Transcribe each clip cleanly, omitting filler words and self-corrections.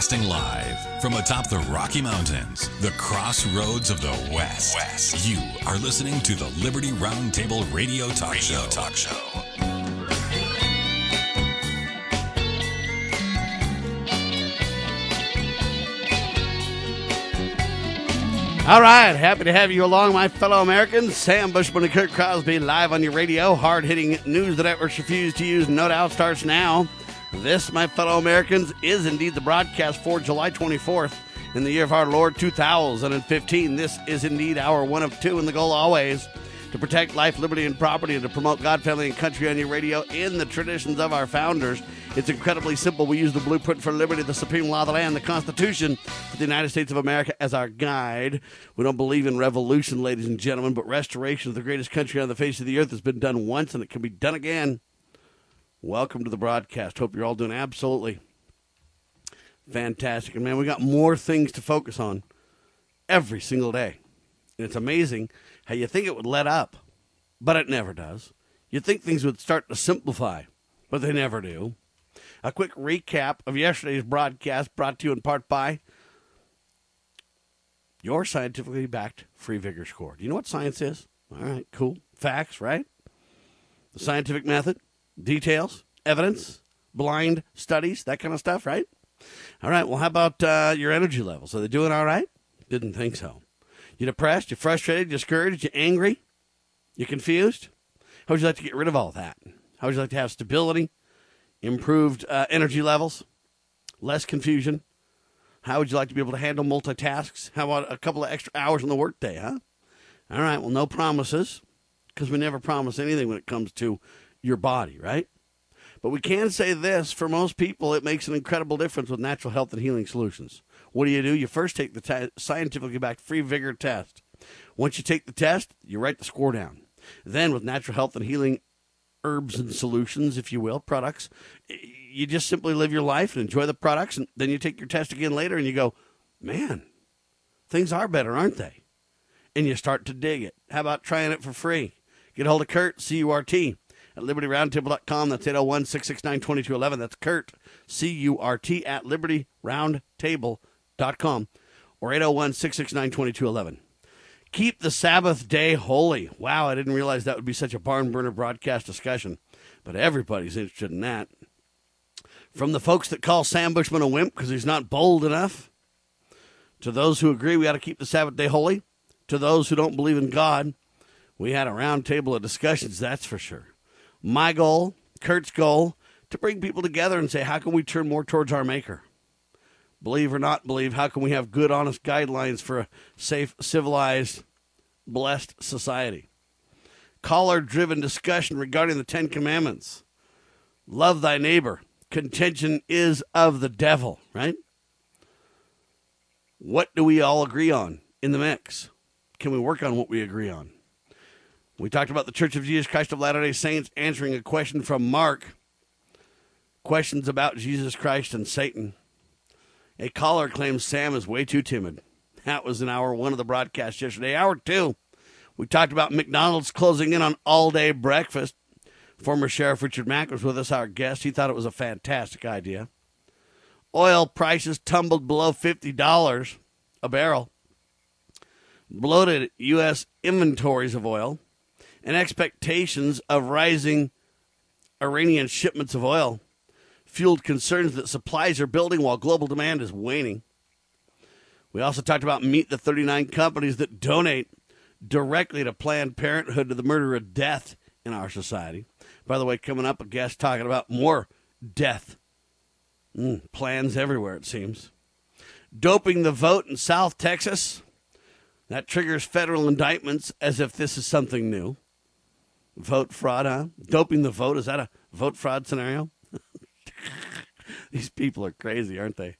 Broadcasting live from atop the Rocky Mountains, the crossroads of the West. You are listening to the Liberty Roundtable Radio Talk Show. All right, happy to have you along, my fellow Americans. Sam Bushman and Kurt Crosby live on your radio. Hard-hitting news the networks refuse to use, no doubt, starts now. This, my fellow Americans, is indeed the broadcast for July 24th in the year of our Lord 2015. This is indeed our one of two, and the goal always to protect life, liberty, and property, and to promote God, family, and country on your radio in the traditions of our founders. It's incredibly simple. We use the blueprint for liberty, the supreme law of the land, the Constitution of the United States of America as our guide. We don't believe in revolution, ladies and gentlemen, but restoration of the greatest country on the face of the earth has been done once, and it can be done again. Welcome to the broadcast. Hope you're all doing absolutely fantastic. And, man, we got more things to focus on every single day. And it's amazing how you think it would let up, but it never does. You'd think things would start to simplify, but they never do. A quick recap of yesterday's broadcast brought to you in part by your scientifically backed free vigor score. Do you know what science is? All right, cool. Facts, right? The scientific method, details, evidence, blind studies, that kind of stuff, right? All right, well, how about your energy levels? Are they doing all right? Didn't think so. You depressed? You frustrated? You discouraged? You angry? You confused? How would you like to get rid of all that? How would you like to have stability, improved energy levels, less confusion? How would you like to be able to handle multitasks? How about a couple of extra hours in the workday, huh? All right, well, no promises, because we never promise anything when it comes to your body, right? But we can say this, for most people, it makes an incredible difference with natural health and healing solutions. What do? You first take the scientifically backed free vigor test. Once you take the test, you write the score down. Then with natural health and healing herbs and solutions, if you will, products, you just simply live your life and enjoy the products, and then you take your test again later and you go, man, things are better, aren't they? And you start to dig it. How about trying it for free? Get a hold of Kurt, C-U-R-T, at LibertyRoundtable.com. That's 801-669-2211. That's Kurt, C-U-R-T, at LibertyRoundtable.com, or 801-669-2211. Keep the Sabbath day holy. Wow, I didn't realize that would be such a barn burner broadcast discussion, but everybody's interested in that. From the folks that call Sam Bushman a wimp because he's not bold enough, to those who agree we ought to keep the Sabbath day holy, to those who don't believe in God, we had a round table of discussions, that's for sure. My goal, Kurt's goal, to bring people together and say, how can we turn more towards our Maker? Believe or not believe, how can we have good, honest guidelines for a safe, civilized, blessed society? Caller-driven discussion regarding the Ten Commandments. Love thy neighbor. Contention is of the devil, right? What do we all agree on in the mix? Can we work on what we agree on? We talked about the Church of Jesus Christ of Latter-day Saints answering a question from Mark. Questions about Jesus Christ and Satan. A caller claims Sam is way too timid. That was in hour one of the broadcast yesterday. Hour two, we talked about McDonald's closing in on all-day breakfast. Former Sheriff Richard Mack was with us, our guest. He thought it was a fantastic idea. Oil prices tumbled below $50 a barrel. Bloated U.S. inventories of oil and expectations of rising Iranian shipments of oil fueled concerns that supplies are building while global demand is waning. We also talked about Meet the 39 companies that donate directly to Planned Parenthood, to the murder of death in our society. By the way, coming up, a guest talking about more death. Plans everywhere, it seems. Doping the vote in South Texas. That triggers federal indictments as if this is something new. Vote fraud, huh? Doping the vote, is that a vote fraud scenario? These people are crazy, aren't they?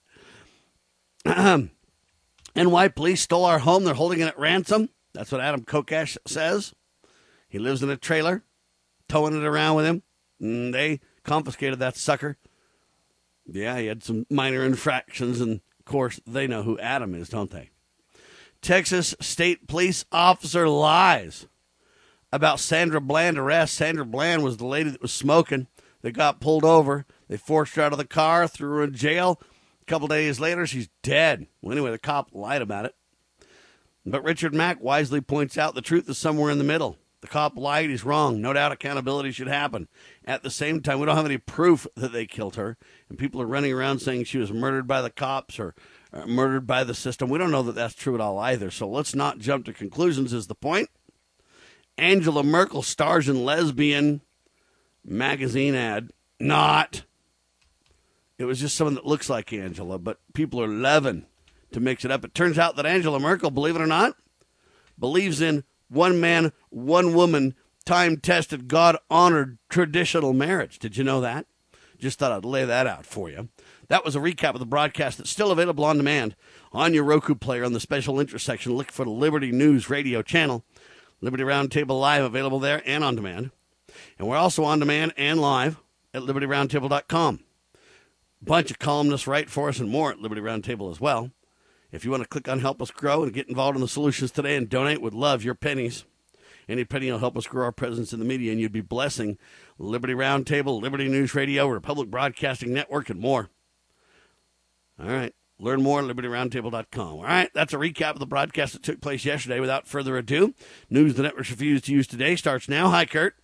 NY police stole our home. They're holding it at ransom. That's what Adam Kokesh says. He lives in a trailer, towing it around with him. They confiscated that sucker. Yeah, he had some minor infractions, and, of course, they know who Adam is, don't they? Texas State Police officer lies about Sandra Bland arrest. Sandra Bland was the lady that was smoking. They got pulled over. They forced her out of the car, threw her in jail. A couple days later, she's dead. Well, anyway, the cop lied about it. But Richard Mack wisely points out the truth is somewhere in the middle. The cop lied, he's wrong. No doubt accountability should happen. At the same time, we don't have any proof that they killed her. And people are running around saying she was murdered by the cops or murdered by the system. We don't know that that's true at all either. So let's not jump to conclusions is the point. Angela Merkel stars in lesbian magazine ad. Not. It was just someone that looks like Angela, but people are loving to mix it up. It turns out that Angela Merkel, believe it or not, believes in one man, one woman, time-tested, God-honored traditional marriage. Did you know that? Just thought I'd lay that out for you. That was a recap of the broadcast that's still available on demand on your Roku player on the special interest section. Look for the Liberty News radio channel. Liberty Roundtable Live available there and on demand. And we're also on demand and live at libertyroundtable.com. Bunch of columnists write for us and more at Liberty Roundtable as well. If you want to click on Help Us Grow and get involved in the solutions today and donate, would love your pennies. Any penny will help us grow our presence in the media, and you'd be blessing Liberty Roundtable, Liberty News Radio, Republic Broadcasting Network, and more. All right. Learn more at libertyroundtable.com. All right. That's a recap of the broadcast that took place yesterday. Without further ado, news the networks refused to use today starts now. Hi, Kurt.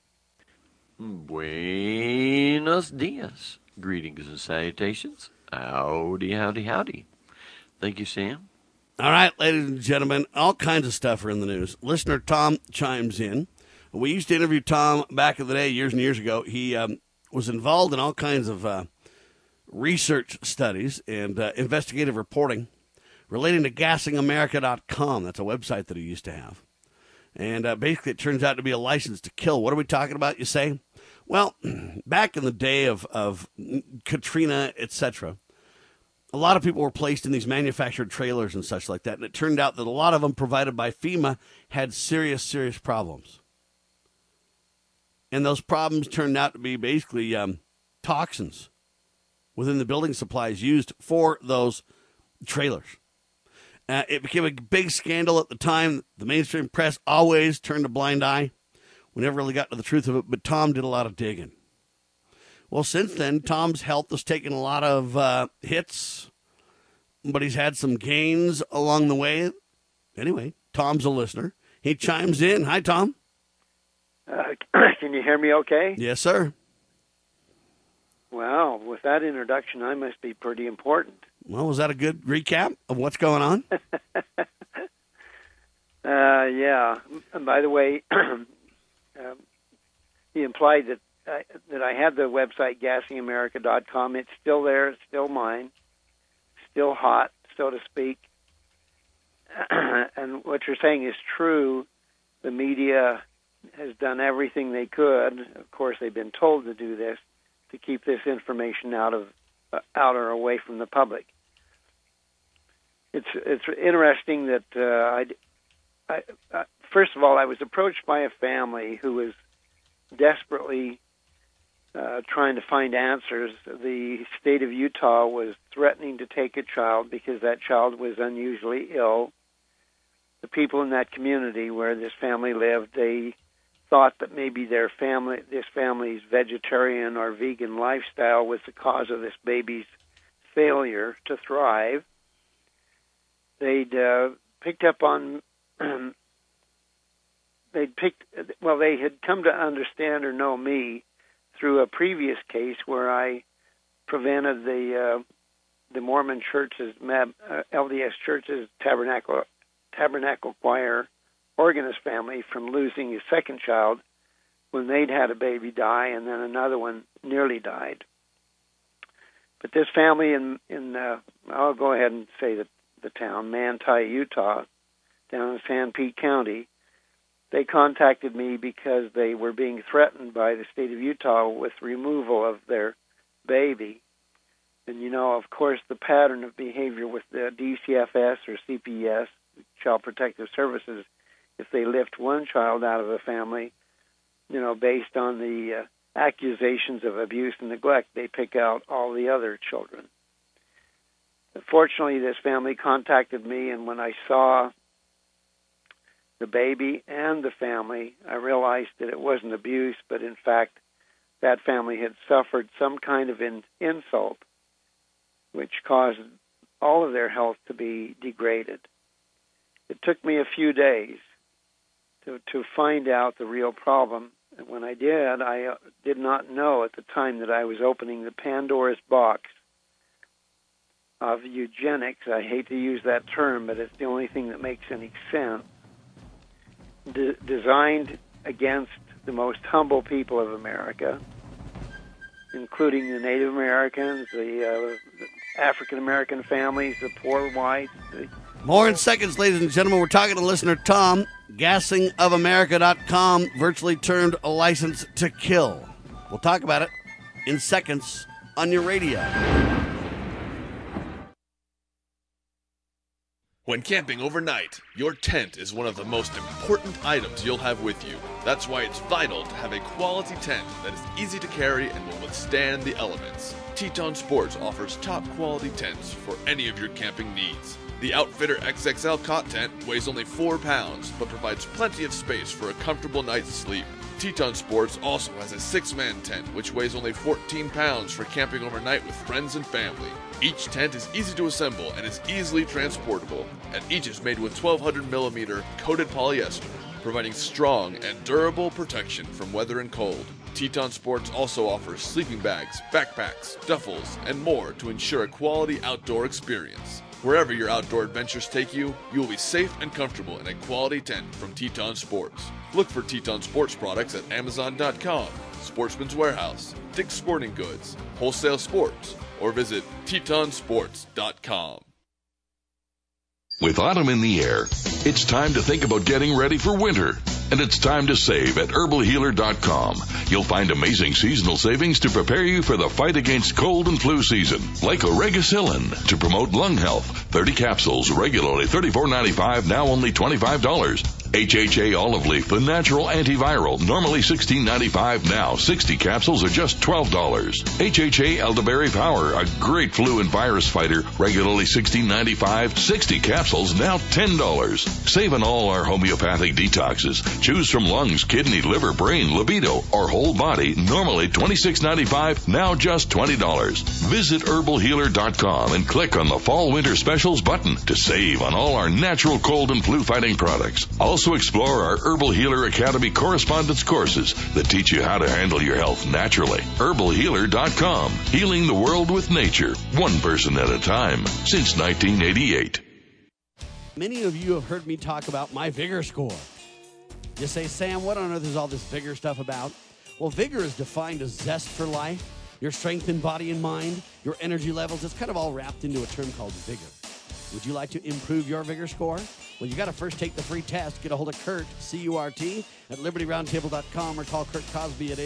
Buenos dias. Greetings and salutations. Howdy, howdy, howdy. Thank you, Sam. All right, ladies and gentlemen, all kinds of stuff are in the news. Listener Tom chimes in. We used to interview Tom back in the day, years and years ago. He was involved in all kinds of research studies and investigative reporting relating to GassingAmerica.com. That's a website that he used to have. And basically it turns out to be a license to kill. What are we talking about, you say? Well, back in the day of Katrina, etc., a lot of people were placed in these manufactured trailers and such like that, and it turned out that a lot of them provided by FEMA had serious, serious problems. And those problems turned out to be basically toxins within the building supplies used for those trailers. It became a big scandal at the time. The mainstream press always turned a blind eye. We never really got to the truth of it, but Tom did a lot of digging. Well, since then, Tom's health has taken a lot of hits, but he's had some gains along the way. Anyway, Tom's a listener. He chimes in. Hi, Tom. Can you hear me okay? Yes, sir. Wow, with that introduction, I must be pretty important. Well, was that a good recap of what's going on? Yeah. And by the way, he implied that I had the website GassingAmerica.com. It's still there. It's still mine. Still hot, so to speak. And what you're saying is true. The media has done everything they could. Of course, they've been told to do this, to keep this information out or away from the public. It's interesting that first of all, I was approached by a family who was desperately trying to find answers. The state of Utah was threatening to take a child because that child was unusually ill. The people in that community where this family lived, they thought that maybe this family's vegetarian or vegan lifestyle was the cause of this baby's failure to thrive. They'd picked up on they had come to understand or know me through a previous case where I prevented the Mormon church's LDS church's Tabernacle Choir organist family from losing a second child when they'd had a baby die, and then another one nearly died. But this family in I'll go ahead and say the town, Manti, Utah, down in San Pete County, they contacted me because they were being threatened by the state of Utah with removal of their baby. And, of course, the pattern of behavior with the DCFS or CPS, Child Protective Services, if they lift one child out of a family, based on the accusations of abuse and neglect, they pick out all the other children. Fortunately, this family contacted me, and when I saw the baby and the family, I realized that it wasn't abuse, but in fact, that family had suffered some kind of insult which caused all of their health to be degraded. It took me a few days to find out the real problem. And when I did not know at the time that I was opening the Pandora's box of eugenics. I hate to use that term, but it's the only thing that makes any sense. Designed against the most humble people of America, including the Native Americans, the African American families, the poor whites. More in seconds, ladies and gentlemen. We're talking to listener Tom, GassingOfAmerica.com, virtually turned a license to kill. We'll talk about it in seconds on your radio. When camping overnight, your tent is one of the most important items you'll have with you. That's why it's vital to have a quality tent that is easy to carry and will withstand the elements. Teton Sports offers top quality tents for any of your camping needs. The Outfitter XXL cot tent weighs only 4 pounds, but provides plenty of space for a comfortable night's sleep. Teton Sports also has a 6-man tent, which weighs only 14 pounds for camping overnight with friends and family. Each tent is easy to assemble and is easily transportable, and each is made with 1200 millimeter coated polyester, providing strong and durable protection from weather and cold. Teton Sports also offers sleeping bags, backpacks, duffels, and more to ensure a quality outdoor experience. Wherever your outdoor adventures take you, you will be safe and comfortable in a quality tent from Teton Sports. Look for Teton Sports products at Amazon.com, Sportsman's Warehouse, Dick's Sporting Goods, Wholesale Sports, or visit TetonSports.com. With autumn in the air, it's time to think about getting ready for winter. And it's time to save at herbalhealer.com. You'll find amazing seasonal savings to prepare you for the fight against cold and flu season. Like Oregacillin to promote lung health. 30 capsules, regularly $34.95, now only $25. HHA Olive Leaf, the natural antiviral, normally $16.95, now 60 capsules are just $12. HHA Elderberry Power, a great flu and virus fighter, regularly $16.95, 60 capsules, now $10. Save on all our homeopathic detoxes. Choose from lungs, kidney, liver, brain, libido, or whole body, normally $26.95, now just $20. Visit herbalhealer.com and click on the Fall Winter Specials button to save on all our natural cold and flu fighting products. Also explore our Herbal Healer Academy correspondence courses that teach you how to handle your health naturally. herbalhealer.com, healing the world with nature, one person at a time, since 1988. Many of you have heard me talk about my Vigor score. You say, Sam, what on earth is all this Vigor stuff about? Well, Vigor is defined as zest for life, your strength in body and mind, your energy levels. It's kind of all wrapped into a term called Vigor. Would you like to improve your Vigor score? Well, you got to first take the free test. Get a hold of Kurt, C-U-R-T, at LibertyRoundtable.com, or call Kurt Cosby at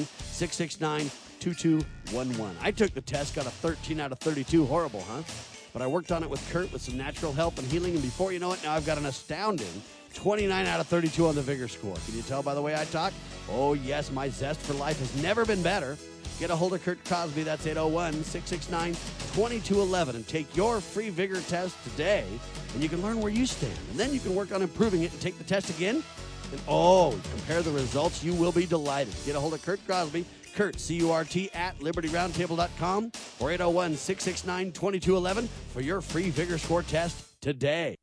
801-669-2211. I took the test, got a 13 out of 32. Horrible, huh? But I worked on it with Kurt with some natural help and healing, and before you know it, now I've got an astounding 29 out of 32 on the Vigor score. Can you tell by the way I talk? Oh, yes, my zest for life has never been better. Get a hold of Kurt Cosby. That's 801-669-2211. And take your free Vigor test today, and you can learn where you stand. And then you can work on improving it and take the test again. And, compare the results. You will be delighted. Get a hold of Kurt Cosby. Kurt, C-U-R-T, at LibertyRoundtable.com, or 801-669-2211 for your free Vigor score test today.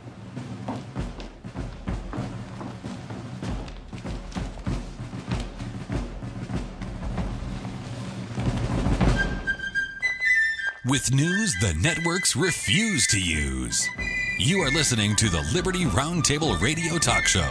With news the networks refuse to use. You are listening to the Liberty Roundtable Radio Talk Show.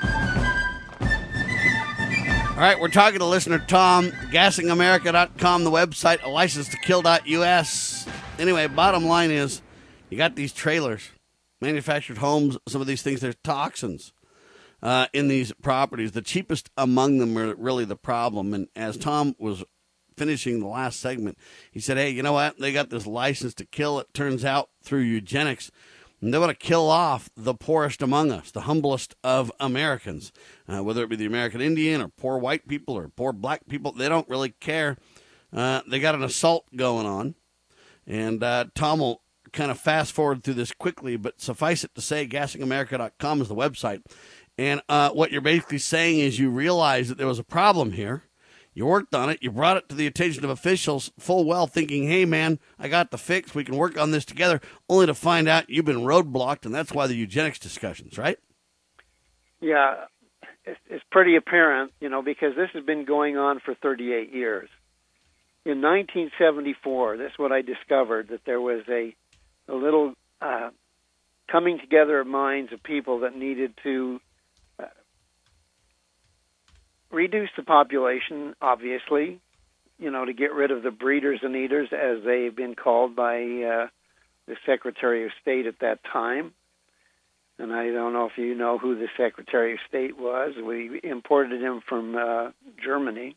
All right, we're talking to listener Tom, GassingAmerica.com, the website, a license to kill.us. Anyway, bottom line is, you got these trailers, manufactured homes, some of these things, there's toxins in these properties. The cheapest among them are really the problem. And as Tom was finishing the last segment, he said, hey, you know what? They got this license to kill, it turns out, through eugenics. And they want to kill off the poorest among us, the humblest of Americans, whether it be the American Indian or poor white people or poor black people. They don't really care. They got an assault going on. And Tom will kind of fast forward through this quickly, but suffice it to say, GassingAmerica.com is the website. And what you're basically saying is you realize that there was a problem here. You worked on it. You brought it to the attention of officials full well thinking, hey, man, I got the fix. We can work on this together, only to find out you've been roadblocked, and that's why the eugenics discussions, right? Yeah, it's pretty apparent, because this has been going on for 38 years. In 1974, that's what I discovered, that there was a little coming together of minds of people that needed to reduce the population, obviously, to get rid of the breeders and eaters, as they've been called by the Secretary of State at that time. And I don't know if you know who the Secretary of State was. We imported him from Germany.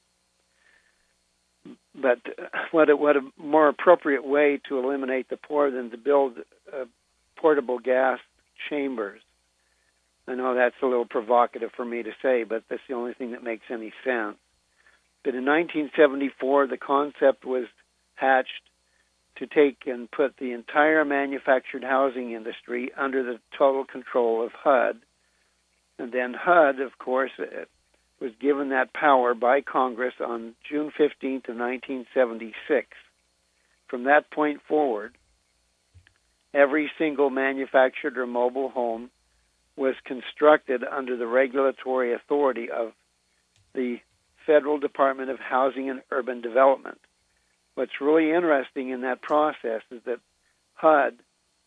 But what a more appropriate way to eliminate the poor than to build portable gas chambers. I know that's a little provocative for me to say, but that's the only thing that makes any sense. But in 1974, the concept was hatched to take and put the entire manufactured housing industry under the total control of HUD. And then HUD, of course, was given that power by Congress on June 15th of 1976. From that point forward, every single manufactured or mobile home was constructed under the regulatory authority of the Federal Department of Housing and Urban Development. What's really interesting in that process is that HUD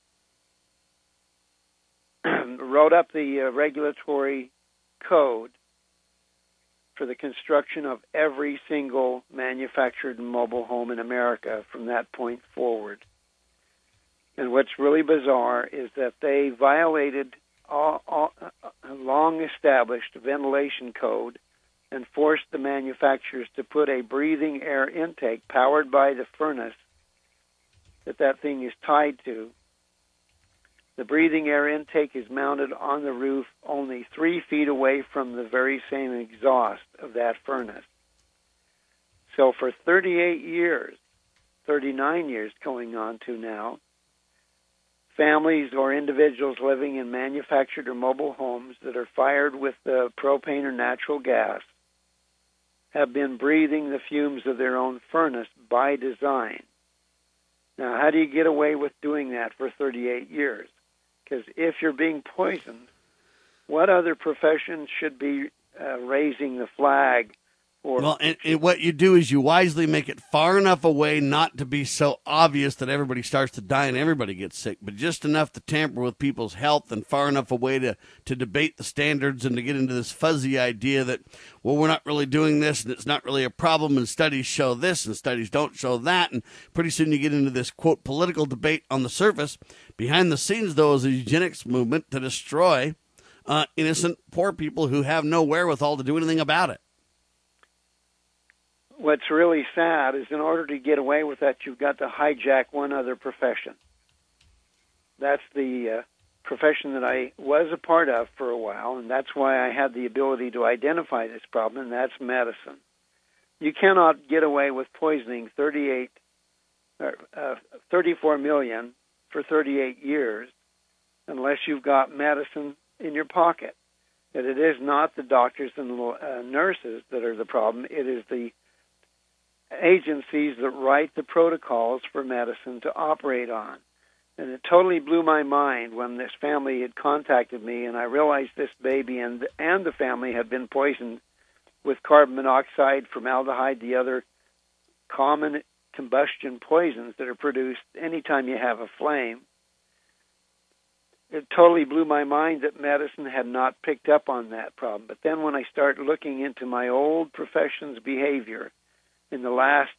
wrote up the regulatory code for the construction of every single manufactured mobile home in America from that point forward. And what's really bizarre is that they violated a long-established ventilation code and forced the manufacturers to put a breathing air intake powered by the furnace that thing is tied to. The breathing air intake is mounted on the roof only 3 feet away from the very same exhaust of that furnace. So for 38 years, 39 years going on to now, families or individuals living in manufactured or mobile homes that are fired with propane or natural gas have been breathing the fumes of their own furnace by design. Now, how do you get away with doing that for 38 years? Because if you're being poisoned, what other profession should be raising the flag? And what you do is you wisely make it far enough away not to be so obvious that everybody starts to die and everybody gets sick, but just enough to tamper with people's health and far enough away to debate the standards and to get into this fuzzy idea that, well, we're not really doing this and it's not really a problem and studies show this and studies don't show that. And pretty soon you get into this, quote, political debate on the surface. Behind the scenes, though, is a eugenics movement to destroy innocent poor people who have no wherewithal to do anything about it. What's really sad is in order to get away with that, you've got to hijack one other profession. That's the profession that I was a part of for a while, and that's why I had the ability to identify this problem, and that's medicine. You cannot get away with poisoning 34 million for 38 years unless you've got medicine in your pocket. That it is not the doctors and nurses that are the problem. It is the agencies that write the protocols for medicine to operate on. And it totally blew my mind when this family had contacted me and I realized this baby and the family had been poisoned with carbon monoxide, formaldehyde, the other common combustion poisons that are produced anytime you have a flame. It totally blew my mind that medicine had not picked up on that problem. But then when I start looking into my old profession's behavior in the last,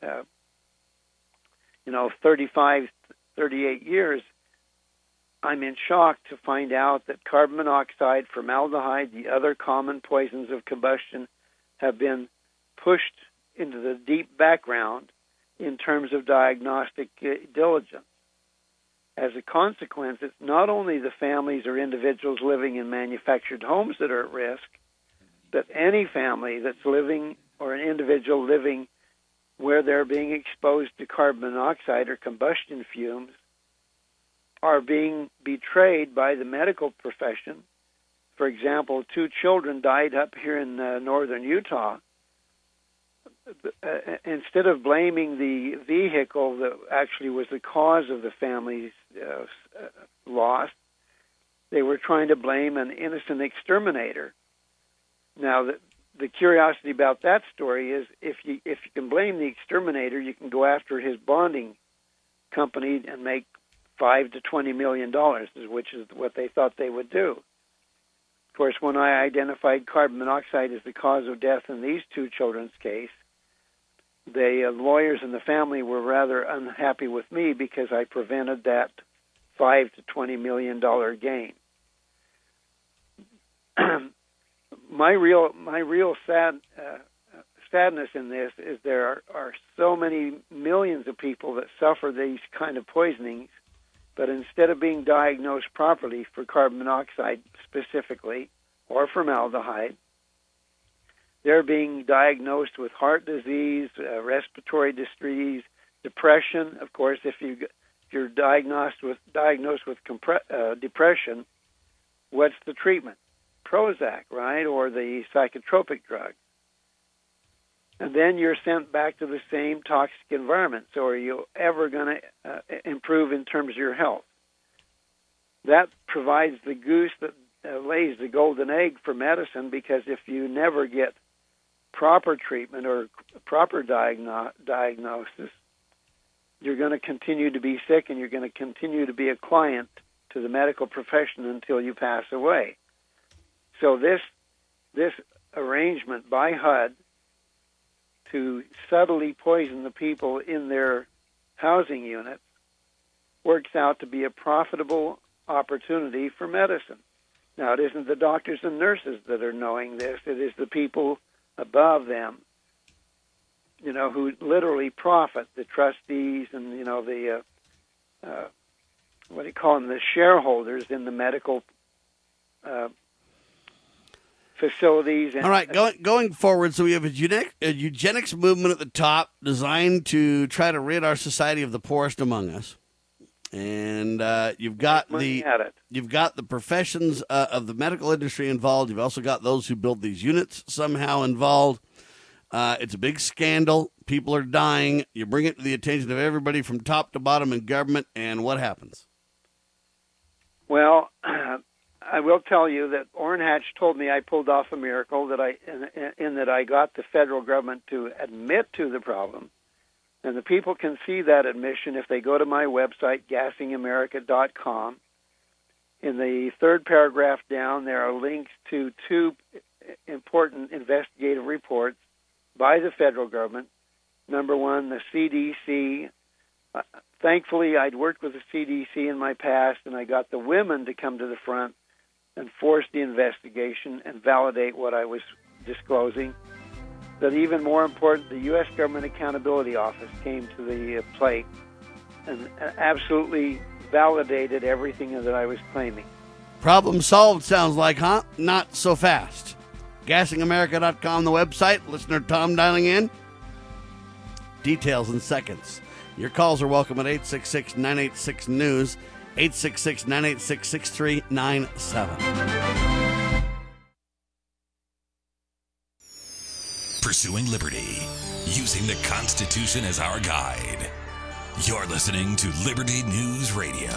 35, 38 years, I'm in shock to find out that carbon monoxide, formaldehyde, the other common poisons of combustion have been pushed into the deep background in terms of diagnostic diligence. As a consequence, it's not only the families or individuals living in manufactured homes that are at risk, but any family that's living or an individual living where they're being exposed to carbon monoxide or combustion fumes are being betrayed by the medical profession. For example, 2 children died up here in northern Utah instead of blaming the vehicle that actually was the cause of the family's loss, they were trying to blame an innocent exterminator. Now, the curiosity about that story is if you can blame the exterminator, you can go after his bonding company and make $5 to $20 million, which is what they thought they would do. Of course, when I identified carbon monoxide as the cause of death in these two children's case, the lawyers and the family were rather unhappy with me because I prevented that $5 to $20 million gain. My real sadness in this is there are so many millions of people that suffer these kind of poisonings, but instead of being diagnosed properly for carbon monoxide specifically or formaldehyde, they're being diagnosed with heart disease, respiratory disease, depression. Of course, if you're diagnosed with depression, what's the treatment? Prozac, right, or the psychotropic drug. And then you're sent back to the same toxic environment. So are you ever going to improve in terms of your health? That provides the goose that lays the golden egg for medicine, because if you never get proper treatment or proper diagnosis, you're going to continue to be sick and you're going to continue to be a client to the medical profession until you pass away. So this arrangement by HUD to subtly poison the people in their housing units works out to be a profitable opportunity for medicine. Now, it isn't the doctors and nurses that are knowing this. It is the people above them, who literally profit, the trustees and, the, what do you call them, the shareholders in the medical facilities. And, all right, going forward, so we have a eugenics movement at the top designed to try to rid our society of the poorest among us. And you've got the professions of the medical industry involved. You've also got those who build these units somehow involved. It's a big scandal. People are dying. You bring it to the attention of everybody from top to bottom in government, and what happens? Well, I will tell you that Orrin Hatch told me I pulled off a miracle, that I got the federal government to admit to the problem. And the people can see that admission if they go to my website, gassingamerica.com. In the third paragraph down, there are links to two important investigative reports by the federal government. Number one, the CDC. Thankfully, I'd worked with the CDC in my past, and I got the women to come to the front and force the investigation and validate what I was disclosing. But even more important, the U.S. Government Accountability Office came to the plate and absolutely validated everything that I was claiming. Problem solved, sounds like, huh? Not so fast. GassingAmerica.com, the website. Listener Tom dialing in. Details in seconds. Your calls are welcome at 866-986-NEWS, 866-986-6397. Pursuing liberty, using the Constitution as our guide. You're listening to Liberty News Radio.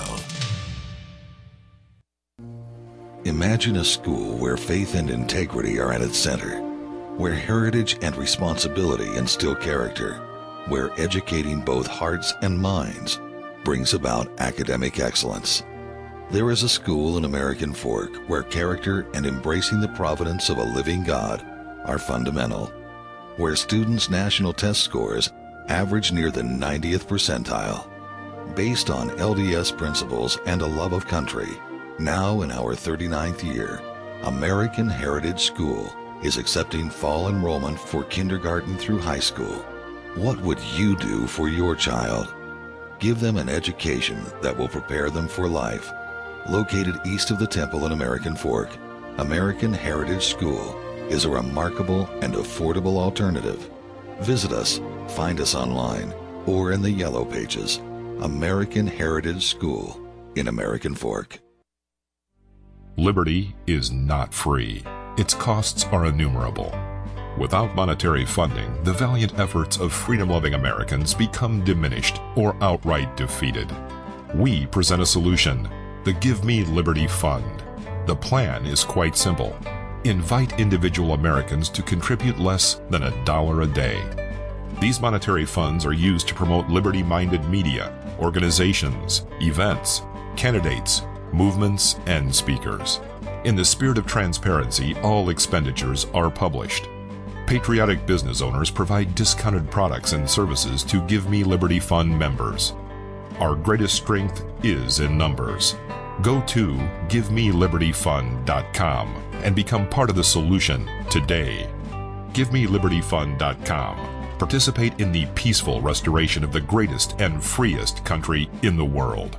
Imagine a school where faith and integrity are at its center, where heritage and responsibility instill character, where educating both hearts and minds brings about academic excellence. There is a school in American Fork where character and embracing the providence of a living God are fundamental, where students' national test scores average near the 90th percentile. Based on LDS principles and a love of country, now in our 39th year, American Heritage School is accepting fall enrollment for kindergarten through high school. What would you do for your child? Give them an education that will prepare them for life. Located east of the temple in American Fork, American Heritage School is a remarkable and affordable alternative. Visit us, find us online, or in the Yellow Pages. American Heritage School in American Fork. Liberty is not free. Its costs are innumerable. Without monetary funding, the valiant efforts of freedom-loving Americans become diminished or outright defeated. We present a solution, the Give Me Liberty Fund. The plan is quite simple. Invite individual Americans to contribute less than $1 a day. These monetary funds are used to promote liberty-minded media, organizations, events, candidates, movements, and speakers. In the spirit of transparency, all expenditures are published. Patriotic business owners provide discounted products and services to Give Me Liberty Fund members. Our greatest strength is in numbers. Go to GiveMeLibertyFund.com and become part of the solution today. GiveMeLibertyFund.com. Participate in the peaceful restoration of the greatest and freest country in the world.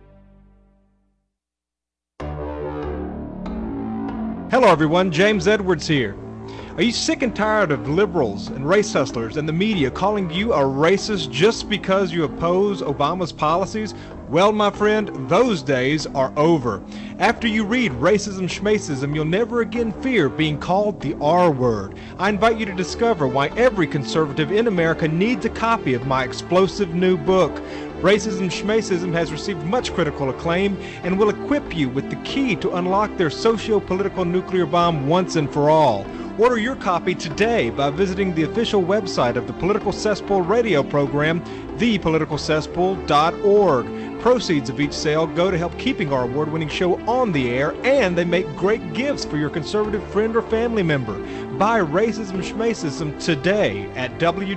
Hello everyone, James Edwards here. Are you sick and tired of liberals and race hustlers and the media calling you a racist just because you oppose Obama's policies? Well, my friend, those days are over. After you read Racism Schmacism, you'll never again fear being called the R word. I invite you to discover why every conservative in America needs a copy of my explosive new book. Racism Schmacism has received much critical acclaim and will equip you with the key to unlock their socio-political nuclear bomb once and for all. Order your copy today by visiting the official website of the Political Cesspool radio program, thepoliticalcesspool.org. Proceeds of each sale go to help keeping our award-winning show on the air, and they make great gifts for your conservative friend or family member. Buy Racism Schmacism today at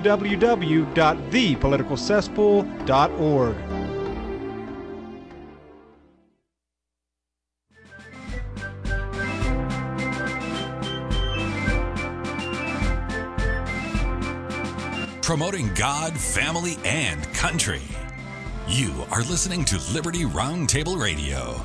www.thepoliticalcesspool.org. Promoting God, family, and country. You are listening to Liberty Roundtable Radio.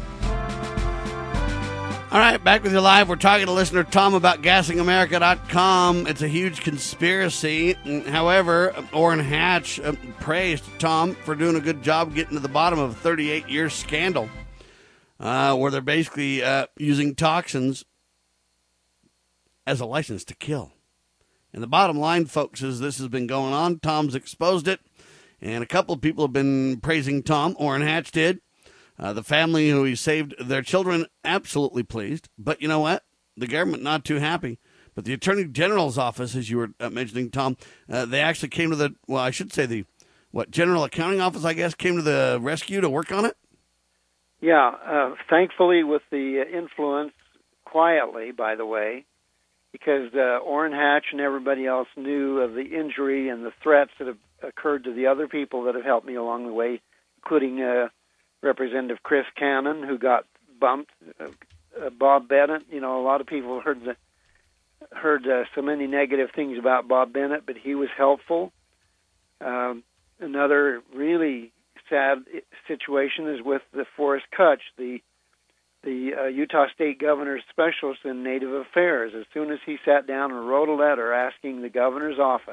All right, back with you live. We're talking to listener Tom about GassingAmerica.com. It's a huge conspiracy. However, Orrin Hatch praised Tom for doing a good job getting to the bottom of a 38-year scandal where they're basically using toxins as a license to kill. And the bottom line, folks, is this has been going on. Tom's exposed it. And a couple of people have been praising Tom. Orrin Hatch did. The family who he saved their children, absolutely pleased. But you know what? The government not too happy. But the Attorney General's office, as you were mentioning, Tom, they actually came to the, well, I should say the, General Accounting Office, I guess, came to the rescue to work on it? Yeah, thankfully with the influence, quietly, by the way, because Orrin Hatch and everybody else knew of the injury and the threats that have occurred to the other people that have helped me along the way, including Representative Chris Cannon, who got bumped, Bob Bennett. You know, a lot of people heard so many negative things about Bob Bennett, but he was helpful. Another really sad situation is with the Forrest Kutch, the Utah State Governor's specialist in Native Affairs. As soon as he sat down and wrote a letter asking the governor's office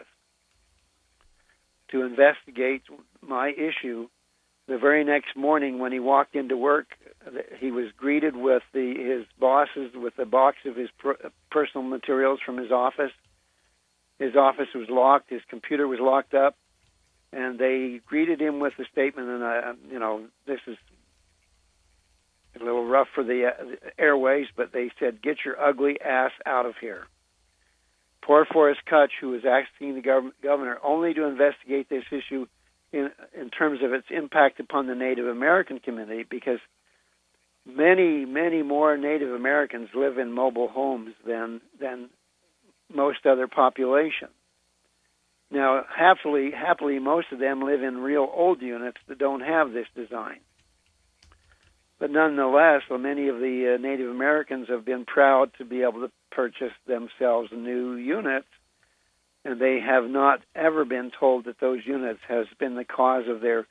to investigate my issue, the very next morning when he walked into work, he was greeted with his bosses with a box of his personal materials from his office. His office was locked. His computer was locked up. And they greeted him with a statement, and, this is a little rough for the airways, but they said, "Get your ugly ass out of here." Poor Forrest Kutch, who was asking the governor only to investigate this issue in terms of its impact upon the Native American community, because many, many more Native Americans live in mobile homes than most other population. Now, happily, most of them live in real old units that don't have this design. But nonetheless, many of the Native Americans have been proud to be able to purchase themselves new units, and they have not ever been told that those units has been the cause of their,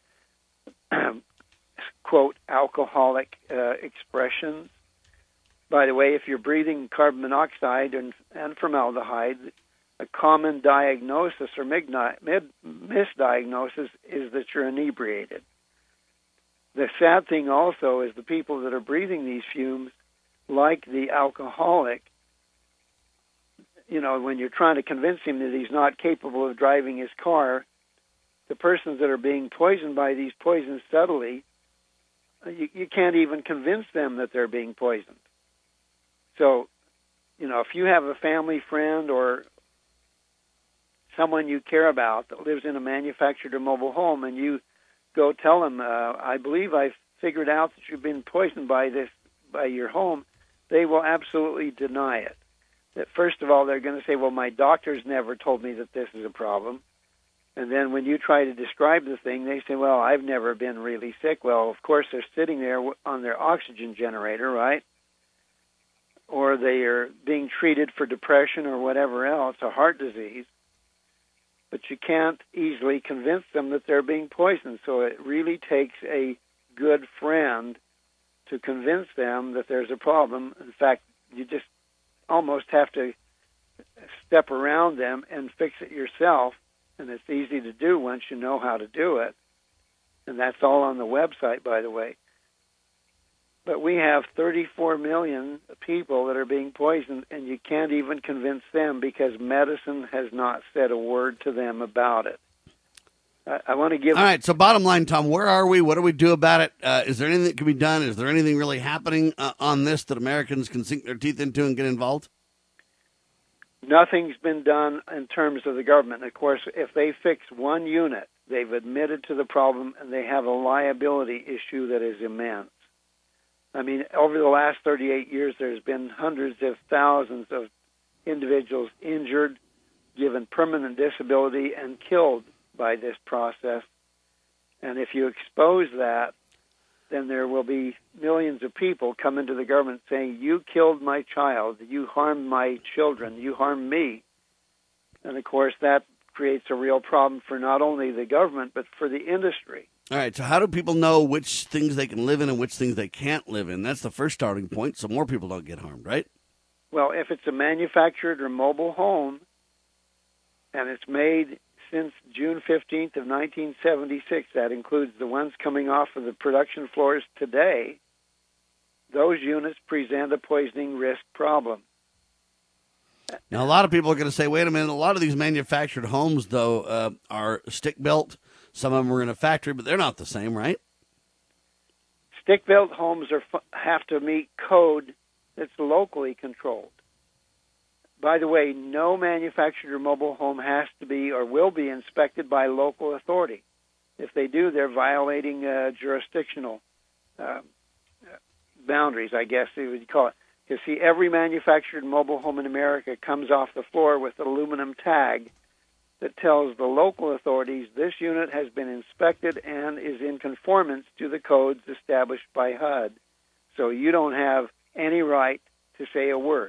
quote, alcoholic expressions. By the way, if you're breathing carbon monoxide and formaldehyde, a common diagnosis or misdiagnosis is that you're inebriated. The sad thing also is the people that are breathing these fumes, like the alcoholic, when you're trying to convince him that he's not capable of driving his car, the persons that are being poisoned by these poisons subtly, you can't even convince them that they're being poisoned. So, if you have a family friend or someone you care about that lives in a manufactured or mobile home, and you go tell them, I believe I've figured out that you've been poisoned by your home, they will absolutely deny it. That first of all, they're going to say, well, my doctor's never told me that this is a problem. And then when you try to describe the thing, they say, well, I've never been really sick. Well, of course, they're sitting there on their oxygen generator, right? Or they are being treated for depression or whatever else, a heart disease. But you can't easily convince them that they're being poisoned. So it really takes a good friend to convince them that there's a problem. In fact, you just almost have to step around them and fix it yourself. And it's easy to do once you know how to do it. And that's all on the website, by the way. But we have 34 million people that are being poisoned, and you can't even convince them because medicine has not said a word to them about it. I want to give... All right, so bottom line, Tom, where are we? What do we do about it? Is there anything that can be done? Is there anything really happening on this that Americans can sink their teeth into and get involved? Nothing's been done in terms of the government. Of course, if they fix one unit, they've admitted to the problem, and they have a liability issue that is immense. I mean, over the last 38 years, there's been hundreds of thousands of individuals injured, given permanent disability, and killed by this process. And if you expose that, then there will be millions of people come into the government saying, you killed my child, you harmed my children, you harmed me. And, of course, that creates a real problem for not only the government, but for the industry. All right, so how do people know which things they can live in and which things they can't live in? That's the first starting point, so more people don't get harmed, right? Well, if it's a manufactured or mobile home, and it's made since June 15th of 1976, that includes the ones coming off of the production floors today, those units present a poisoning risk problem. Now, a lot of people are going to say, wait a minute, a lot of these manufactured homes, though, are stick-built. Some of them are in a factory, but they're not the same, right? Stick-built homes have to meet code that's locally controlled. By the way, no manufactured or mobile home has to be or will be inspected by local authority. If they do, they're violating jurisdictional boundaries, I guess you would call it. You see, every manufactured mobile home in America comes off the floor with an aluminum tag that tells the local authorities this unit has been inspected and is in conformance to the codes established by HUD. So you don't have any right to say a word.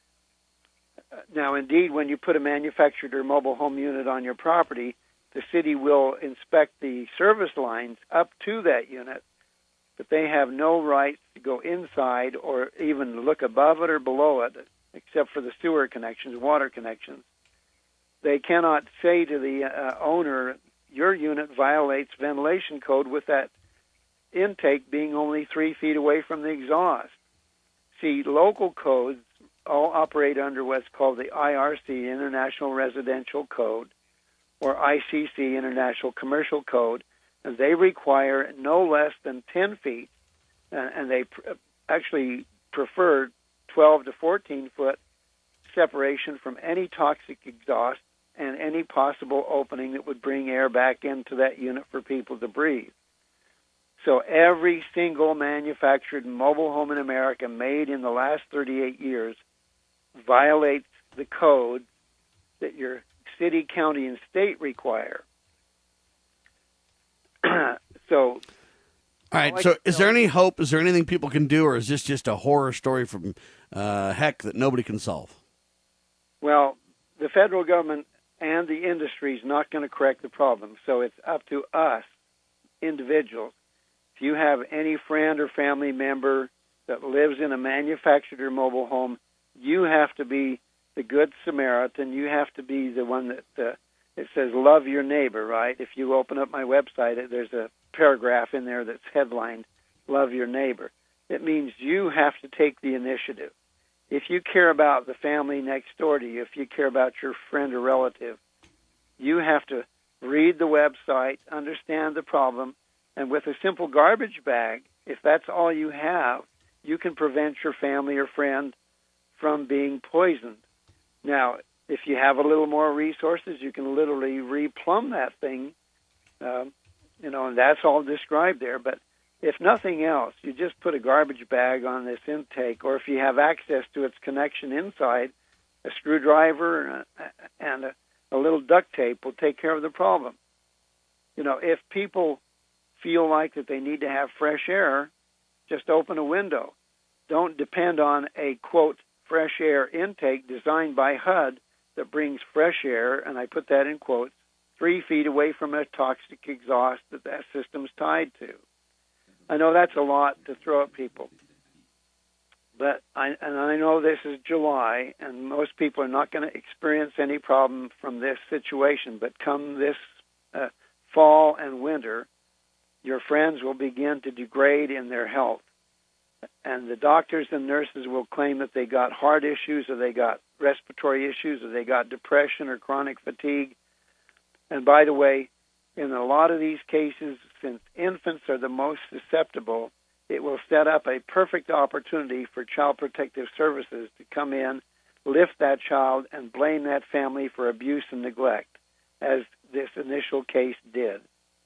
Now, indeed, when you put a manufactured or mobile home unit on your property, the city will inspect the service lines up to that unit, but they have no right to go inside or even look above it or below it, except for the sewer connections, water connections. They cannot say to the owner, your unit violates ventilation code with that intake being only 3 feet away from the exhaust. See, local codes all operate under what's called the IRC, International Residential Code, or ICC, International Commercial Code, and they require no less than 10 feet, and they actually prefer 12 to 14-foot separation from any toxic exhaust and any possible opening that would bring air back into that unit for people to breathe. So every single manufactured mobile home in America made in the last 38 years violates the code that your city, county, and state require. All right, so is there any hope? Is there anything people can do, or is this just a horror story from heck that nobody can solve? Well, the federal government and the industry is not going to correct the problem, so it's up to us, individuals. If you have any friend or family member that lives in a manufactured or mobile home, you have to be the good Samaritan. You have to be the one that it says love your neighbor, right? If you open up my website, there's a paragraph in there that's headlined love your neighbor. It means you have to take the initiative. if you care about the family next door to you, if you care about your friend or relative, you have to read the website, understand the problem, and with a simple garbage bag, if that's all you have, you can prevent your family or friend from being poisoned. Now, if you have a little more resources, you can literally replumb that thing, and that's all described there. But if nothing else, you just put a garbage bag on this intake, or if you have access to its connection inside, a screwdriver and a little duct tape will take care of the problem. If people feel like that they need to have fresh air, just open a window. Don't depend on a, quote, fresh air intake designed by HUD that brings fresh air, and I put that in quotes, 3 feet away from a toxic exhaust that system's tied to. I know that's a lot to throw at people, but I know this is July, and most people are not going to experience any problem from this situation, but come this fall and winter, your friends will begin to degrade in their health. And the doctors and nurses will claim that they got heart issues, or they got respiratory issues, or they got depression or chronic fatigue. And by the way, in a lot of these cases, since infants are the most susceptible, it will set up a perfect opportunity for Child Protective Services to come in, lift that child, and blame that family for abuse and neglect, as this initial case did.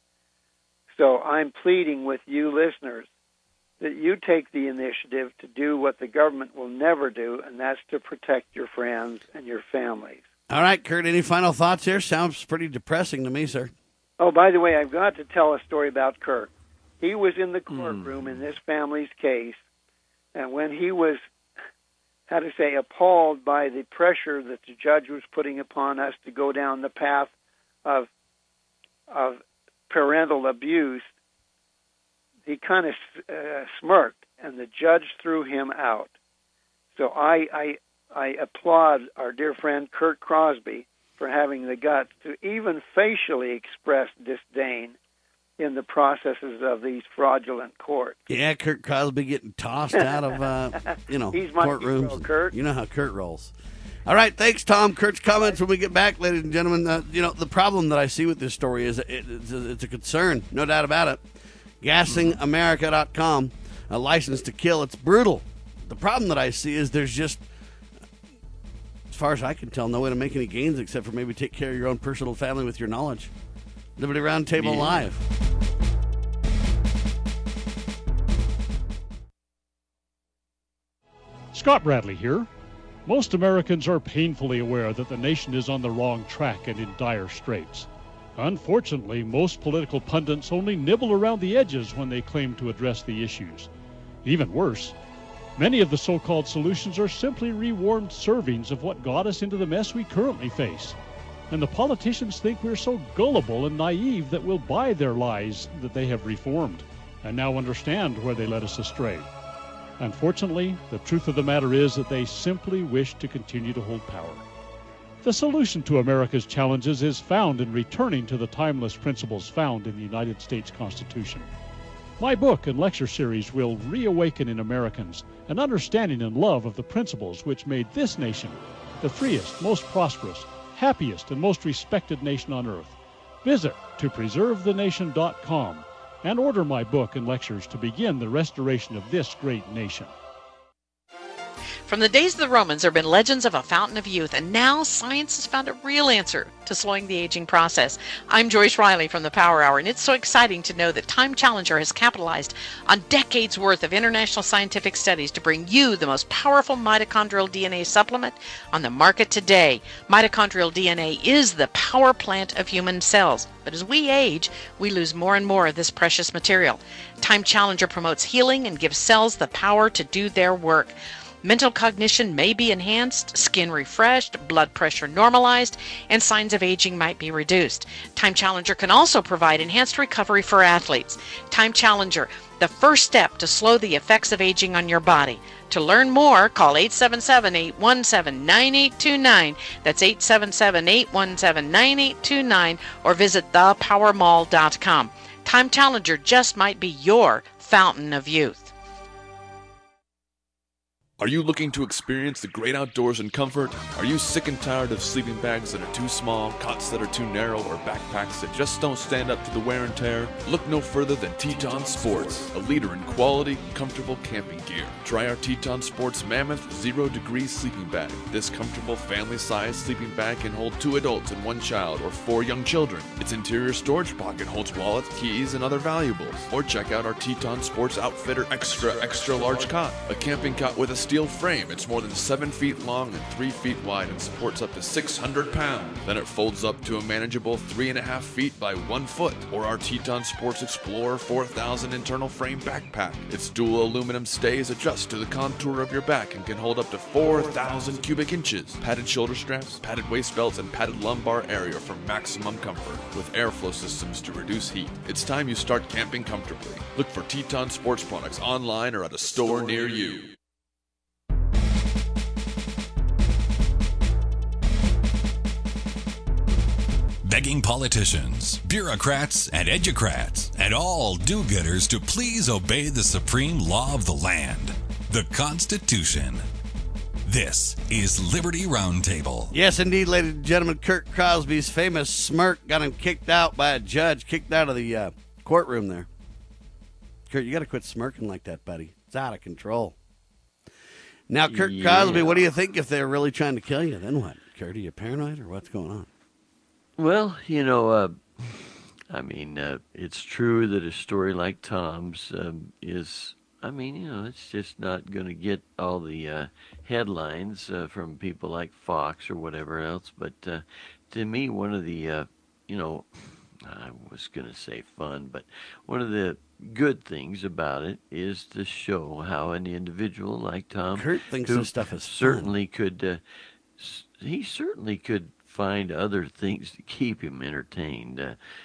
So I'm pleading with you listeners that you take the initiative to do what the government will never do, and that's to protect your friends and your families. All right, Kurt, any final thoughts here? Sounds pretty depressing to me, sir. Oh, by the way, I've got to tell a story about Kurt. He was in the courtroom in this family's case, and when he was, appalled by the pressure that the judge was putting upon us to go down the path of parental abuse, he kind of smirked, and the judge threw him out. So I applaud our dear friend Kurt Crosby for having the guts to even facially express disdain in the processes of these fraudulent courts. Yeah, Kurt Crosby getting tossed out of, He's my courtrooms. hero, Kurt. You know how Kurt rolls. All right, thanks, Tom. Kurt's comments when we get back, ladies and gentlemen. The problem that I see with this story is it's a concern, no doubt about it. GassingAmerica.com, a license to kill. It's brutal. The problem that I see is there's just, as far as I can tell, no way to make any gains except for maybe take care of your own personal family with your knowledge. Liberty Roundtable Live. Scott Bradley here. Most Americans are painfully aware that the nation is on the wrong track and in dire straits. Unfortunately, most political pundits only nibble around the edges when they claim to address the issues. Even worse, many of the so-called solutions are simply rewarmed servings of what got us into the mess we currently face. And the politicians think we're so gullible and naive that we'll buy their lies that they have reformed, and now understand where they led us astray. Unfortunately, the truth of the matter is that they simply wish to continue to hold power. The solution to America's challenges is found in returning to the timeless principles found in the United States Constitution. My book and lecture series will reawaken in Americans an understanding and love of the principles which made this nation the freest, most prosperous, happiest, and most respected nation on earth. Visit topreservethenation.com and order my book and lectures to begin the restoration of this great nation. From the days of the Romans, there have been legends of a fountain of youth, and now science has found a real answer to slowing the aging process. I'm Joyce Riley from the Power Hour, and it's so exciting to know that Time Challenger has capitalized on decades worth of international scientific studies to bring you the most powerful mitochondrial DNA supplement on the market today. Mitochondrial DNA is the power plant of human cells, but as we age, we lose more and more of this precious material. Time Challenger promotes healing and gives cells the power to do their work. Mental cognition may be enhanced, skin refreshed, blood pressure normalized, and signs of aging might be reduced. Time Challenger can also provide enhanced recovery for athletes. Time Challenger, the first step to slow the effects of aging on your body. To learn more, call 877-817-9829. That's 877-817-9829, or visit thepowermall.com. Time Challenger just might be your fountain of youth. Are you looking to experience the great outdoors in comfort? Are you sick and tired of sleeping bags that are too small, cots that are too narrow, or backpacks that just don't stand up to the wear and tear? Look no further than Teton Sports, a leader in quality, comfortable camping gear. Try our Teton Sports Mammoth 0 Degree sleeping bag. This comfortable family-sized sleeping bag can hold 2 adults and 1 child or 4 young children. Its interior storage pocket holds wallets, keys, and other valuables. Or check out our Teton Sports Outfitter Extra Large Cot, a camping cot with a steel frame. It's more than 7 feet long and 3 feet wide and supports up to 600 pounds. Then it folds up to a manageable 3.5 feet by 1 foot. Or our Teton Sports Explorer 4000 internal frame backpack. Its dual aluminum stays adjust to the contour of your back and can hold up to 4,000 cubic inches. Padded shoulder straps, padded waist belts, and padded lumbar area for maximum comfort, with airflow systems to reduce heat. It's time you start camping comfortably. Look for Teton Sports products online or at a store near you. Begging politicians, bureaucrats, and educrats, and all do-gooders to please obey the supreme law of the land, the Constitution. This is Liberty Roundtable. Yes, indeed, ladies and gentlemen. Kurt Crosby's famous smirk got him kicked out by a judge, kicked out of the courtroom there. Kurt, you got to quit smirking like that, buddy. It's out of control. Now, Kurt Crosby, what do you think if they're really trying to kill you? Then what? Kurt, are you paranoid or what's going on? Well, it's true that a story like Tom's is, it's just not going to get all the headlines from people like Fox or whatever else. But to me, one of the, I was going to say fun, but one of the good things about it is to show how an individual like Tom, Kurt thinks this stuff is certainly could, he certainly could find other things to keep him entertained.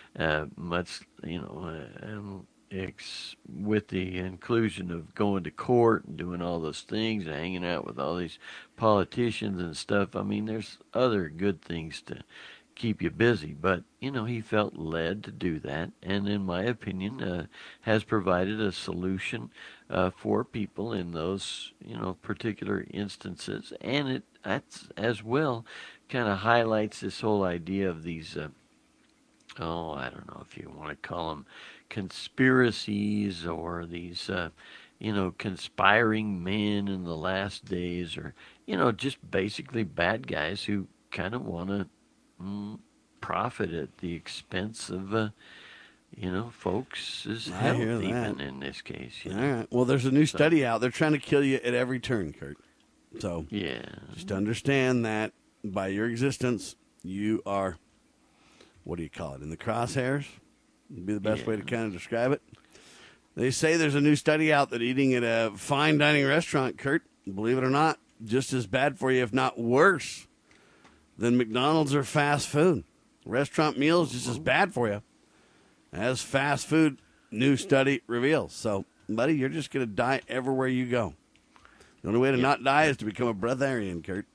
With the inclusion of going to court and doing all those things and hanging out with all these politicians and stuff, there's other good things to keep you busy. But, he felt led to do that, and in my opinion, has provided a solution for people in those, particular instances. And that's as well kind of highlights this whole idea of these, I don't know if you want to call them conspiracies or these, conspiring men in the last days, or, just basically bad guys who kind of want to profit at the expense of, folks' health, even in this case. All right. Well, there's a new study out. They're trying to kill you at every turn, Kurt. So just understand that by your existence, you are, what do you call it, in the crosshairs? Would be the best way to kind of describe it. They say there's a new study out that eating at a fine dining restaurant, Kurt, believe it or not, just as bad for you, if not worse, than McDonald's or fast food. Restaurant meals just as bad for you as fast food, new study reveals. So, buddy, you're just going to die everywhere you go. The only way to not die is to become a breatharian, Kurt.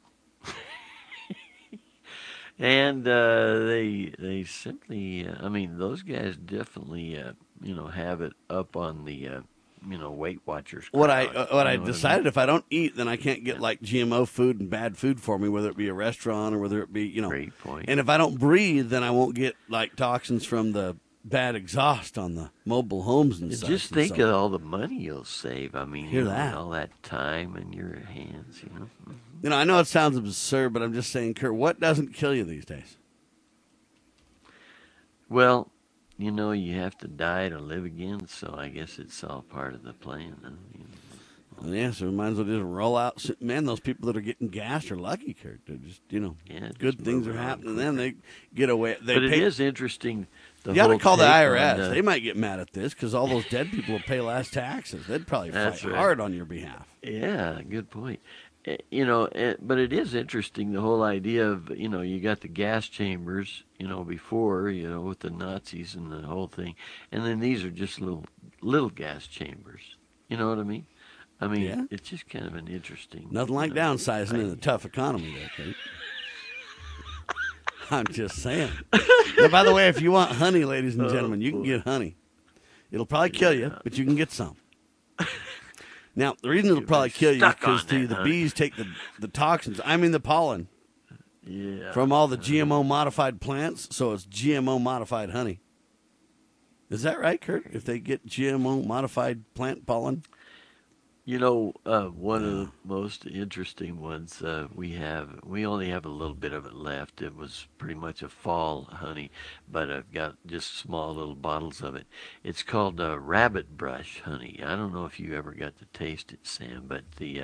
And they simply, those guys definitely, have it up on the, Weight Watchers. What I decided, if I don't eat, then I can't get like GMO food and bad food for me, whether it be a restaurant or whether it be, Great point. And if I don't breathe, then I won't get like toxins from the bad exhaust on the mobile homes and such. Just think of all the money you'll save. All that time in your hands, I know it sounds absurd, but I'm just saying, Kurt, what doesn't kill you these days? Well, you have to die to live again, so I guess it's all part of the plan. Yeah, so we might as well just roll out. Man, those people that are getting gassed are lucky, Kurt. They're just, good things are happening. Then they get away. But it is interesting. You ought to call the IRS. They might get mad at this because all those dead people will pay less taxes. They'd probably fight hard on your behalf. Yeah, good point. But it is interesting, the whole idea of, you got the gas chambers, before, with the Nazis and the whole thing. And then these are just little gas chambers. You know what I mean? It's just kind of an interesting. Nothing like downsizing in a tough economy there, Kate. I'm just saying. Now, by the way, if you want honey, ladies and gentlemen, you can get honey. It'll probably kill you, but you can get some. Now, the reason it'll probably kill you is stuck because on that, the honey. bees take the toxins, the pollen, from all the GMO-modified plants, so it's GMO-modified honey. Is that right, Kurt? If they get GMO-modified plant pollen? You know, one of the most interesting ones we only have a little bit of it left. It was pretty much a fall honey, but I've got just small little bottles of it. It's called rabbit brush honey. I don't know if you ever got to taste it, Sam, but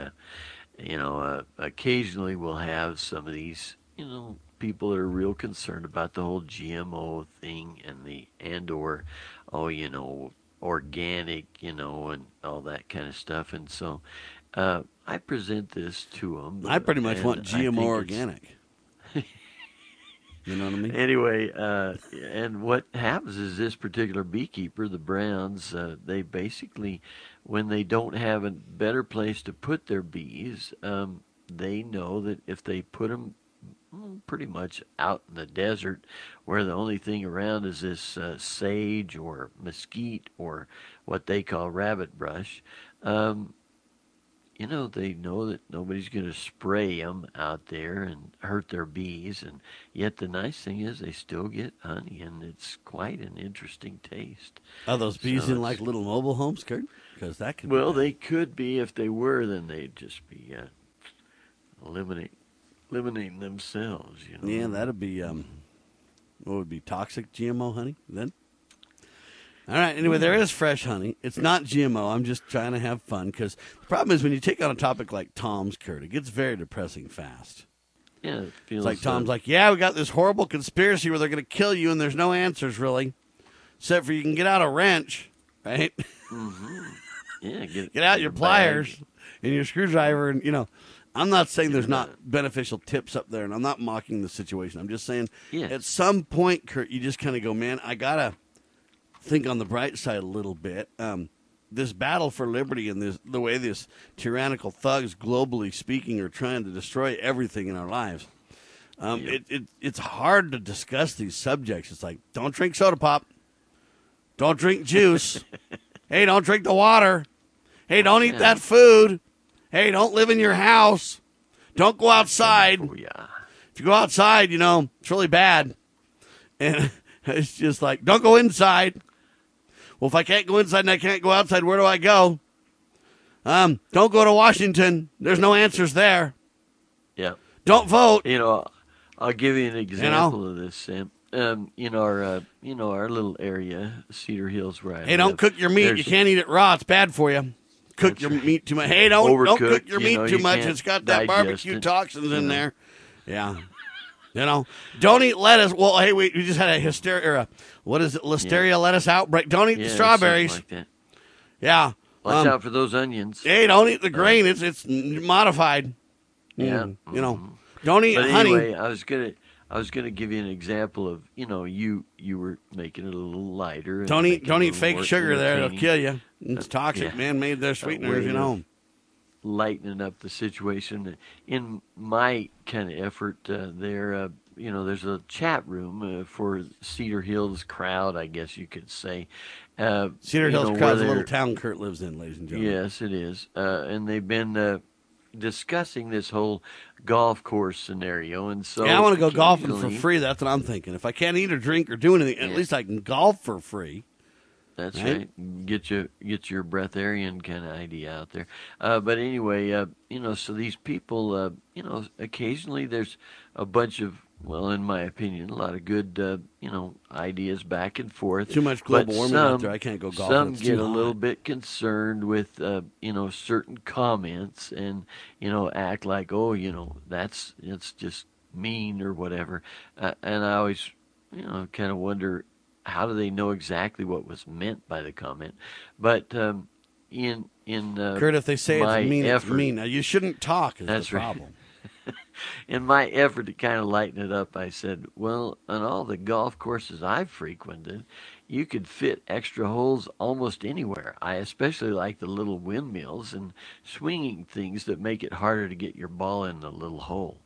occasionally we'll have some of these, people that are real concerned about the whole GMO thing or organic, and all that kind of stuff. And so I present this to them. I pretty much want GMO organic. You know what I mean? Anyway, and what happens is this particular beekeeper, the Browns, they basically, when they don't have a better place to put their bees, they know that if they put them pretty much out in the desert where the only thing around is this sage or mesquite or what they call rabbit brush, they know that nobody's going to spray them out there and hurt their bees, and yet the nice thing is they still get honey, and it's quite an interesting taste. Are those bees in like little mobile homes, Kurt? Because that could well, they could be. If they were, then they'd just be eliminating themselves, Yeah, that'd be what would be toxic GMO honey then? All right, anyway, there is fresh honey. It's not GMO. I'm just trying to have fun because the problem is when you take on a topic like Tom's, Kurt, it gets very depressing fast. Yeah, it feels it's like Tom's like, yeah, we got this horrible conspiracy where they're going to kill you and there's no answers really, except for you can get out a wrench, right? Mm-hmm. Yeah, get out your pliers and your screwdriver and, I'm not saying there's not beneficial tips up there, and I'm not mocking the situation. I'm just saying at some point, Kurt, you just kind of go, man, I got to think on the bright side a little bit. This battle for liberty and the way this tyrannical thugs, globally speaking, are trying to destroy everything in our lives. It's hard to discuss these subjects. It's like, don't drink soda pop. Don't drink juice. Hey, don't drink the water. Hey, don't eat that food. Hey, don't live in your house. Don't go outside. Oh, yeah. If you go outside, it's really bad. And it's just like, don't go inside. Well, if I can't go inside and I can't go outside, where do I go? Don't go to Washington. There's no answers there. Yeah. Don't vote. I'll give you an example of this, Sam. In our little area, Cedar Hills, where I live, don't cook your meat. You can't eat it raw. It's bad for you. Cook your meat too much. Hey, don't cook your meat too much. It's got that barbecue toxins in there. Yeah. Don't eat lettuce. Well, hey, we just had a listeria lettuce outbreak. Don't eat the strawberries. Like that. Yeah. Watch out for those onions. Hey, don't eat the grain. It's modified. Yeah. Don't eat honey. Anyway, I was gonna give you an example of you were making it a little lighter. Don't eat fake sugar there. It'll kill you. It's toxic, man. Made their sweeteners, Lightening up the situation. In my kind of effort there's a chat room for Cedar Hills crowd, I guess you could say. Cedar Hills crowd's a little town Kurt lives in, ladies and gentlemen. Yes, it is. And they've been discussing this whole golf course scenario. And so I want to go golfing for free. That's what I'm thinking. If I can't eat or drink or do anything, at least I can golf for free. That's right. Get your breatharian kind of idea out there. But anyway, so these people, occasionally there's a bunch of, well, in my opinion, a lot of good, ideas back and forth. Too much global warming out there. I can't go golfing. Some get a little bit concerned with, certain comments and, act like, it's just mean or whatever. And I always, kind of wonder, how do they know exactly what was meant by the comment? But Kurt, if they say it's mean. Now, you shouldn't talk. That's the problem. Right. In my effort to kind of lighten it up, I said, well, on all the golf courses I've frequented, you could fit extra holes almost anywhere. I especially like the little windmills and swinging things that make it harder to get your ball in the little hole.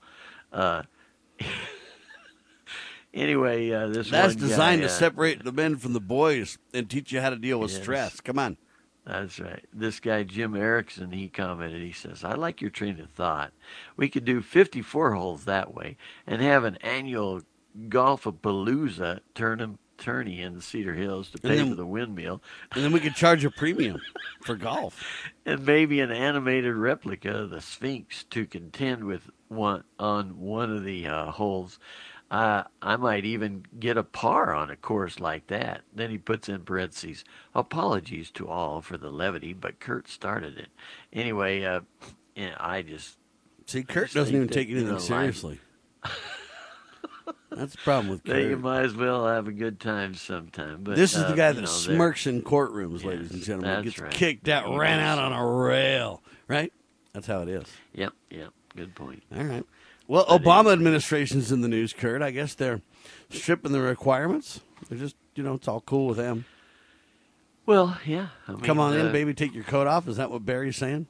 Anyway, that's designed to separate the men from the boys and teach you how to deal with stress. Come on. That's right. This guy, Jim Erickson, he commented, he says, I like your train of thought. We could do 54 holes that way and have an annual Golfapalooza tourney in the Cedar Hills to pay for the windmill. And then we could charge a premium for golf. And maybe an animated replica of the Sphinx to contend with on one of the holes. I might even get a par on a course like that. Then he puts in parentheses, apologies to all for the levity, but Kurt started it. Anyway, I just... See, Kurt doesn't even take anything seriously. That's the problem with Kurt. You might as well have a good time sometime. But this is the guy that smirks in courtrooms, ladies and gentlemen. Gets kicked out, ran out on a rail, right? That's how it is. Yep, good point. All right. Well, Obama administration's in the news, Kurt. I guess they're stripping the requirements. They're just, it's all cool with them. Well, yeah. I mean, come on in, baby, take your coat off. Is that what Barry's saying?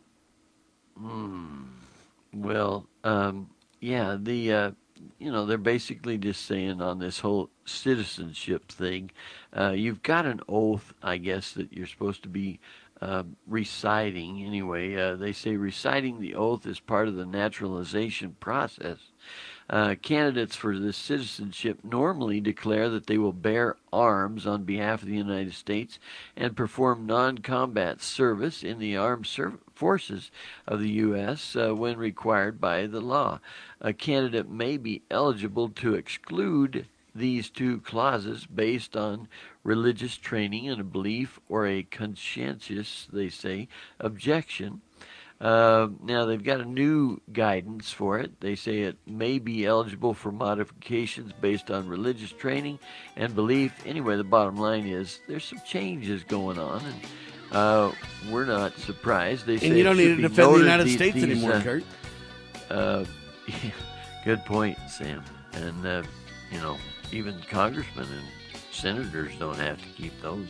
Well, yeah, they're basically just saying on this whole citizenship thing, you've got an oath, I guess, that you're supposed to be reciting anyway. They say reciting the oath is part of the naturalization process. Candidates for this citizenship normally declare that they will bear arms on behalf of the United States and perform non-combat service in the armed forces of the U.S. When required by the law. A candidate may be eligible to exclude these two clauses based on religious training and a belief or a conscientious, they say, objection. Now, they've got a new guidance for it. They say it may be eligible for modifications based on religious training and belief. Anyway, the bottom line is there's some changes going on, and we're not surprised. They say and you don't need to defend the United States anymore, Kurt. Yeah, good point, Sam. And, even congressmen and senators don't have to keep those,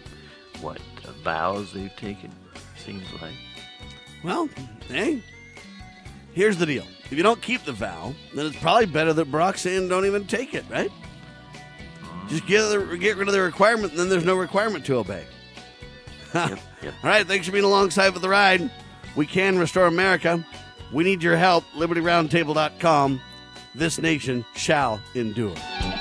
vows they've taken, seems like. Well, hey, here's the deal. If you don't keep the vow, then it's probably better that Barack's saying don't even take it, right? Just get rid of the requirement, and then there's no requirement to obey. Yep. All right, thanks for being alongside for the ride. We can restore America. We need your help. LibertyRoundtable.com. This nation shall endure.